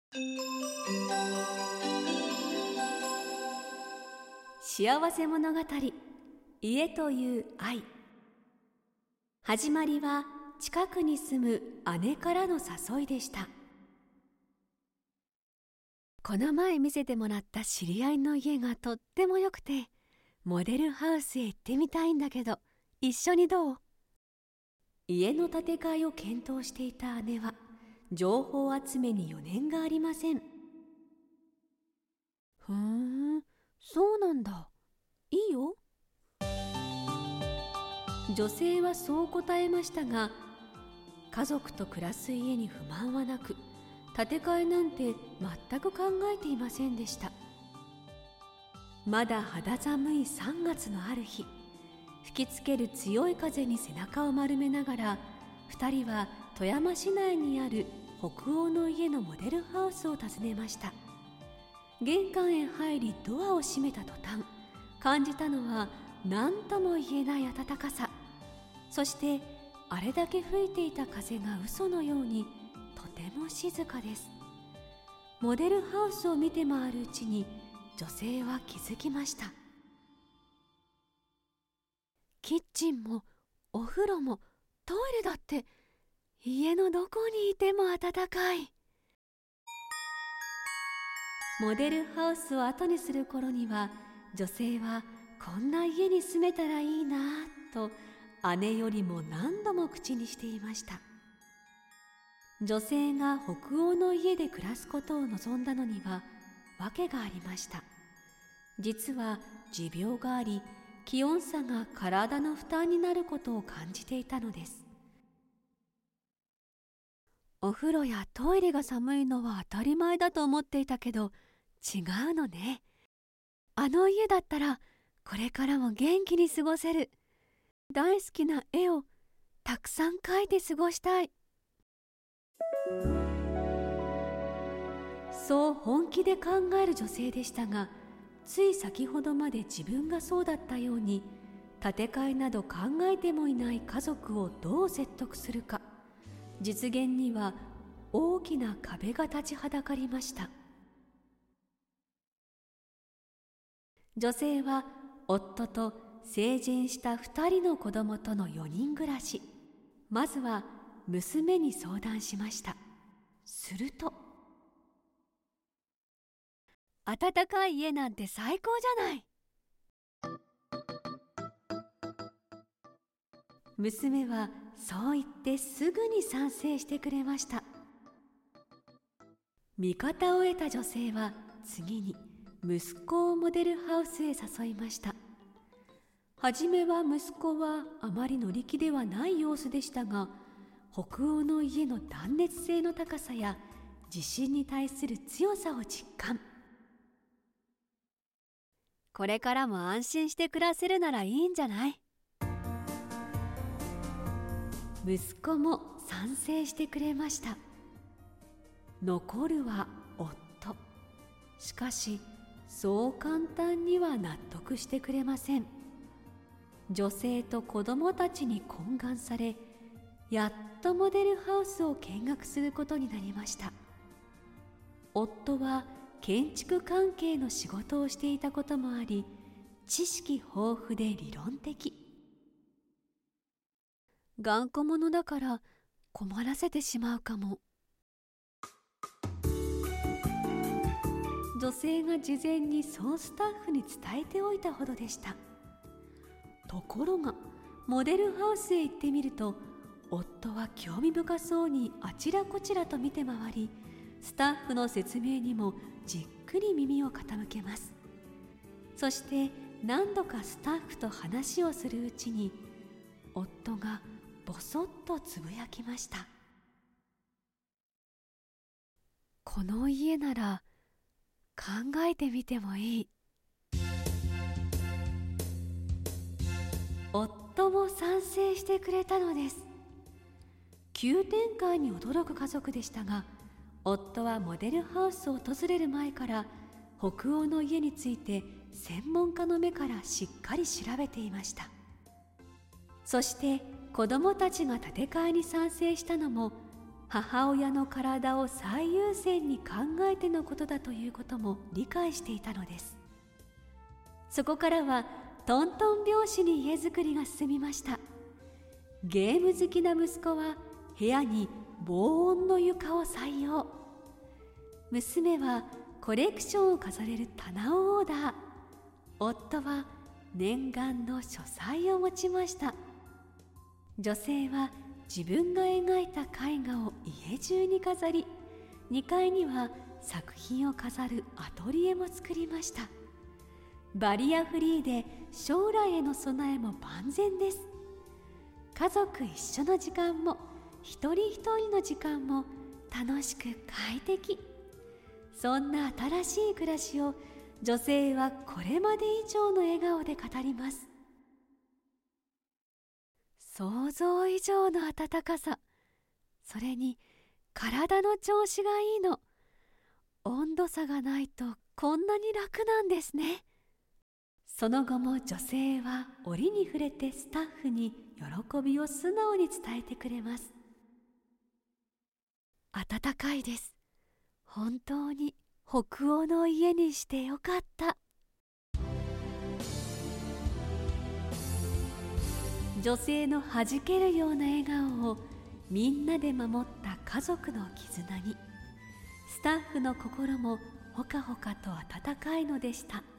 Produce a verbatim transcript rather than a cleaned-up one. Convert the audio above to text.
幸せ物語、家という愛。始まりは近くに住む姉からの誘いでした。この前見せてもらった知り合いの家がとっても良くて、モデルハウスへ行ってみたいんだけど、一緒にどう？家の建て替えを検討していた姉は、情報集めに余念がありません。ふーん、そうなんだ。いいよ。女性はそう答えましたが、家族と暮らす家に不満はなく、建て替えなんて全く考えていませんでした。まだ肌寒いさんがつのある日、吹きつける強い風に背中を丸めながら、二人は富山市内にある北欧の家のモデルハウスを訪ねました。玄関へ入りドアを閉めた途端、感じたのは何とも言えない暖かさ。そしてあれだけ吹いていた風が嘘のようにとても静かです。モデルハウスを見て回るうちに女性は気づきました。キッチンもお風呂もトイレだって家のどこにいても暖かい。モデルハウスを後にする頃には、女性はこんな家に住めたらいいなぁと姉よりも何度も口にしていました。女性が北欧の家で暮らすことを望んだのには訳がありました。実は持病があり、気温差が体の負担になることを感じていたのです。お風呂やトイレが寒いのは当たり前だと思っていたけど、違うのね。あの家だったらこれからも元気に過ごせる。大好きな絵をたくさん描いて過ごしたい。そう本気で考える女性でしたが、つい先ほどまで自分がそうだったように、建て替えなど考えてもいない家族をどう説得するか、実現には大きな壁が立ちはだかりました。女性は夫と成人したふたりの子供とのよにん暮らし。まずは娘に相談しました。すると、暖かい家なんて最高じゃない。娘はそう言ってすぐに賛成してくれました。味方を得た女性は次に息子をモデルハウスへ誘いました。はじめは息子はあまり乗り気ではない様子でしたが、北欧の家の断熱性の高さや地震に対する強さを実感。これからも安心して暮らせるならいいんじゃない？息子も賛成してくれました。残るは夫。しかしそう簡単には納得してくれません。女性と子供たちに懇願され、やっとモデルハウスを見学することになりました。夫は建築関係の仕事をしていたこともあり、知識豊富で理論的。頑固者だから困らせてしまうかも。女性が事前にそうスタッフに伝えておいたほどでした。ところがモデルハウスへ行ってみると、夫は興味深そうにあちらこちらと見て回り、スタッフの説明にもじっくり耳を傾けます。そして何度かスタッフと話をするうちに、夫がぼそっとつぶやきました。この家なら考えてみてもいい。夫も賛成してくれたのです。急展開に驚く家族でしたが、夫はモデルハウスを訪れる前から北欧の家について専門家の目からしっかり調べていました。そして子供たちが建て替えに賛成したのも母親の体を最優先に考えてのことだということも理解していたのです。そこからはトントン拍子に家づくりが進みました。ゲーム好きな息子は部屋に防音の床を採用。娘はコレクションを飾れる棚をオーダー。夫は念願の書斎を持ちました。女性は自分が描いた絵画を家中に飾り、にかいには作品を飾るアトリエも作りました。バリアフリーで将来への備えも万全です。家族一緒の時間も一人一人の時間も楽しく快適。そんな新しい暮らしを女性はこれまで以上の笑顔で語ります。想像以上の温かさ、それに体の調子がいいの。温度差がないとこんなに楽なんですね。その後も女性は折に触れてスタッフに喜びを素直に伝えてくれます。暖かいです。本当に北欧の家にしてよかった。女性のはじけるような笑顔をみんなで守った家族の絆に、スタッフの心もほかほかと温かいのでした。